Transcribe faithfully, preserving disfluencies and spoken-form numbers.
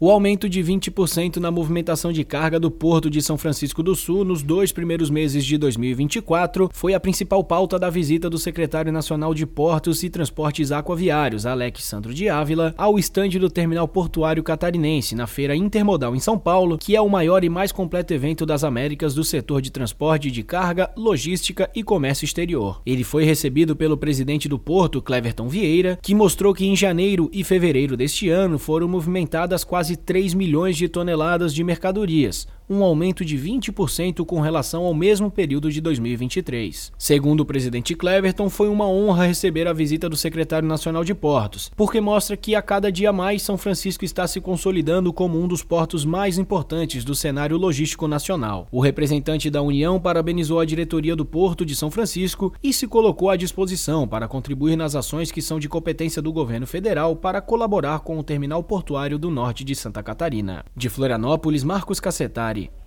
O aumento de vinte por cento na movimentação de carga do Porto de São Francisco do Sul nos dois primeiros meses de dois mil e vinte e quatro foi a principal pauta da visita do secretário nacional de Portos e Transportes Aquaviários, Alexsandro de Ávila, ao estande do Terminal Portuário Catarinense, na Feira Intermodal em São Paulo, que é o maior e mais completo evento das Américas do setor de transporte de carga, logística e comércio exterior. Ele foi recebido pelo presidente do Porto, Cleverton Vieira, que mostrou que em janeiro e fevereiro deste ano foram movimentadas quase três milhões de toneladas de mercadorias, um aumento de vinte por cento com relação ao mesmo período de dois mil e vinte e três. Segundo o presidente Cleverton, foi uma honra receber a visita do secretário nacional de Portos, porque mostra que a cada dia mais São Francisco está se consolidando como um dos portos mais importantes do cenário logístico nacional. O representante da União parabenizou a diretoria do Porto de São Francisco e se colocou à disposição para contribuir nas ações que são de competência do governo federal para colaborar com o terminal portuário do norte de Santa Catarina. De Florianópolis, Marcos Cassetari.